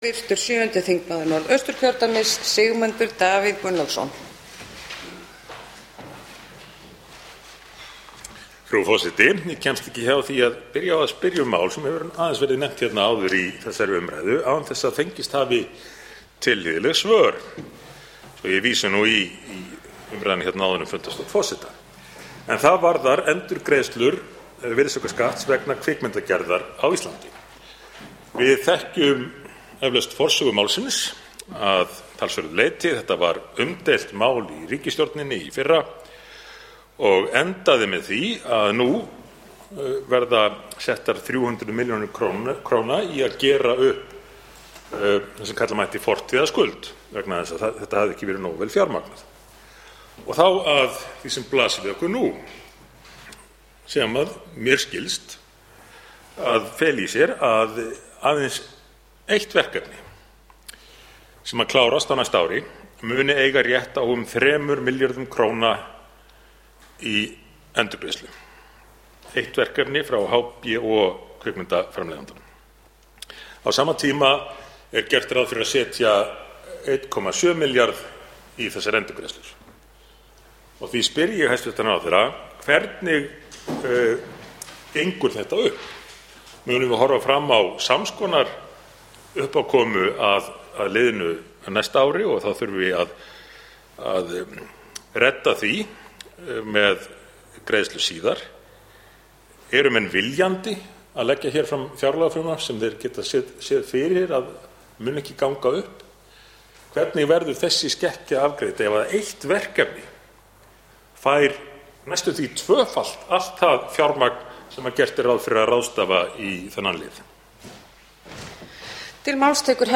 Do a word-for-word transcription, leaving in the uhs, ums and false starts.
Virtur sjöundi þingmaður Norðausturkjördæmis, Sigmundur Davíð Gunnlaugsson. Frú forseti, ég kemst ekki hjá því að byrja á að spyrja um mál sem hefur aðeins verið nefnt hérna áður í þessari umræðu án þess að fengist hafi tilhlýðileg svör. Svo ég vísa nú í, í umræðan hérna áður um fundarstjórn forseta. En það varðar endurgreiðslur virðisaukaskatts vegna kvikmyndagerðar á Íslandi. Við þekkjum eflaust forsögu málsins að talsverðu leyti. Þetta var umdeilt mál í ríkisstjórninni í fyrra og endaði með því að nú verða settar þrjú hundruð milljónir króna í að gera upp það sem kalla mætti fortíðarskuld vegna þess að þetta hafði ekki verið nógu vel fjármagnað. Og þá að því sem blasir við okkur nú, sem að mér skilst að feli í sér að aðeins eitt verkefni sem að klárast á næsta ári muni eiga rétt á um þremur milljörðum króna í endurgreiðslu. Eitt verkefni frá H B O kvikmyndaframleiðandanum. Á sama tíma er gert ráð fyrir að setja einn komma sjö milljarð í þessar endurgreiðslur. Og því spyr ég hæstvirtan ráðherra, hvernig uh, gengur þetta upp? Munum við horfa fram á samskonar uppákomu að, að liðinu að næsta ári og þá þurfum við að, að um, redda því með greiðslu síðar. Eru menn viljandi að leggja hér fram fjárlagafrumvarp sem þeir geta séð, séð fyrir að mun ekki ganga upp? Hvernig verður þessi skekkja afgreidd ef að eitt verkefni fær næstum því tvöfalt allt það fjármagn sem að gert er ráð fyrir að ráðstafa í þennan lið? Til máls tekur